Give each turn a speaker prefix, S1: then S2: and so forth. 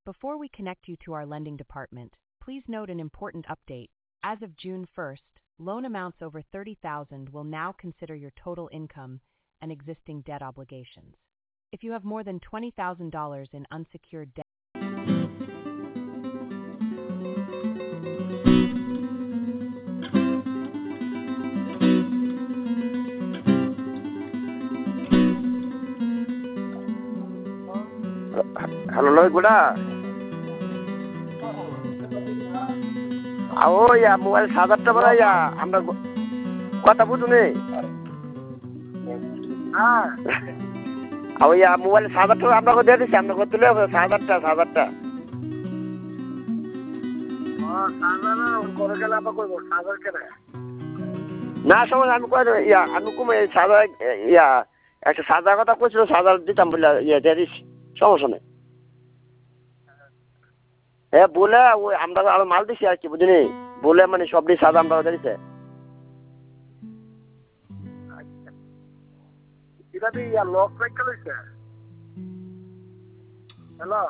S1: Before we connect you to our lending department, please note an important update. As of June 1st, loan amounts over $30,000 will now consider your total income and existing debt obligations. If you have more than $20,000 in unsecured debt,
S2: hello লয় গুড়া ও ইয়া mobile ৭০০০ টাকা ইয়া আমরা কথা বুঝুনি হ্যাঁ ইয়া mobile ৭০০০ টাকা আপনাকে দিয়ে দিচ্ছি আপনাকে তুলে ৭০০০ না সময় আমি কয়ে দেবো ইয়া আমি কমে ৭০০০ ইয়া একটা ৭০০০ কথা কইছিল ৭০০০ দিতাম বলে ইয়া দিয়ে দিচ্ছি সমস্যা নেই হ্যাঁ বলে ওই আমরা আরো মাল দিছি আর কি বুঝলি বলে মানে সবটি সাদা আমরা দিছে এটা লক রাখতে লইছে হ্যালো